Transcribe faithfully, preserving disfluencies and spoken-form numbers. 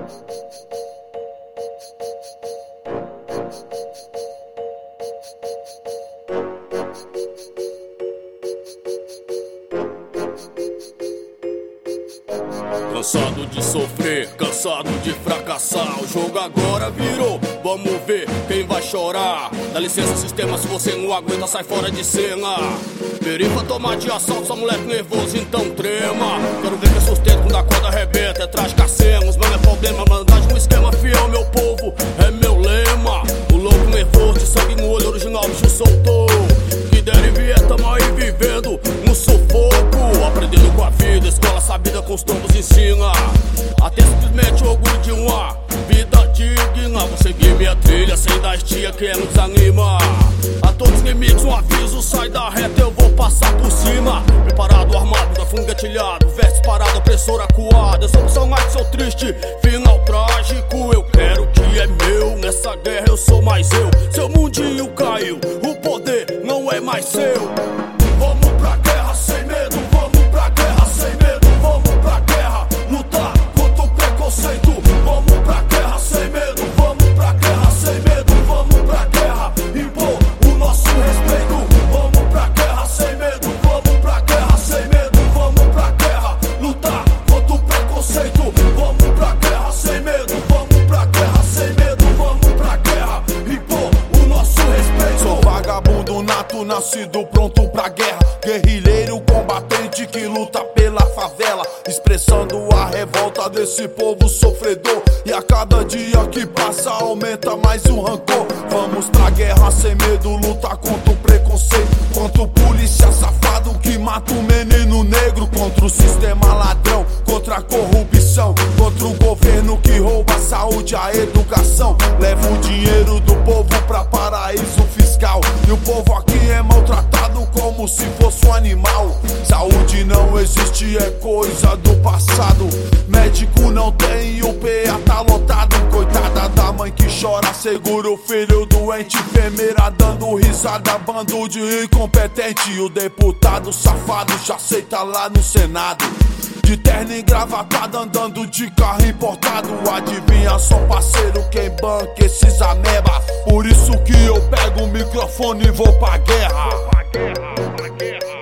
Cansado de sofrer, cansado de fracassar. O jogo agora virou, vamos ver quem vai chorar. Dá licença sistema, se você não aguenta sai fora de cena. Perifa tomar de assalto, só moleque nervoso então trema. Quero ver quem sustenta quando a corda arrebenta. É trágica cena, os mano é problema. Mandagem um esquema fiel, meu povo, é meu lema. O louco nervoso, de sangue no olho, original bicho soltou. Que der e vier, tamo aí vivendo no sufoco. Aprendendo com a vida, escola sabida com os tombos ensina. Até simplesmente o orgulho de uma vida digna. Vou seguir minha trilha sem dar estia, quem não desanima. A todos os inimigos um aviso, sai da reta, eu vou passar por cima. Preparado, armado, da fundo gatilhado, verso parado, opressor acuado. Eu sou opção mais, sou triste, final trágico. Eu quero o que é meu, nessa guerra eu sou mais eu. Seu mundinho caiu, o poder não é mais seu. Vamos pra guerra sem medo, vamos pra guerra sem medo, vamos pra guerra lutar contra o preconceito. Vamos pra guerra sem medo, vamos pra guerra sem medo, vamos pra guerra impor o nosso respeito. Vamos pra guerra sem medo, vamos pra guerra sem medo, vamos pra guerra lutar contra o preconceito. Vamos pra guerra sem medo, vamos pra guerra sem medo, vamos pra guerra impor o nosso respeito. Sou vagabundo nato, nascido pronto pra guerra. Guerrilheiro combatente que luta pela favela, expressando a revolta desse povo sofredor. E a cada dia que passa aumenta mais o rancor. Vamos pra guerra sem medo, lutar contra o preconceito, contra o polícia safado que mata o menino negro, contra o sistema ladrão, contra a corrupção, contra o governo que rouba a saúde, a educação, leva o dinheiro do povo pra paraíso fiscal. E o povo aqui é maltratado como se fosse um animal. Saúde não existe, é coisa do passado. Médico não tem e o P A tá lotado. Coitada da mãe que chora, segura o filho doente. Enfermeira dando risada, bando de incompetente. E o deputado safado já aceita lá no Senado, de terno e gravatada, andando de carro importado. Adivinha só parceiro, quem banca esses ameba. Por isso que eu pego o microfone e vou pra guerra. Vou pra guerra, pra guerra.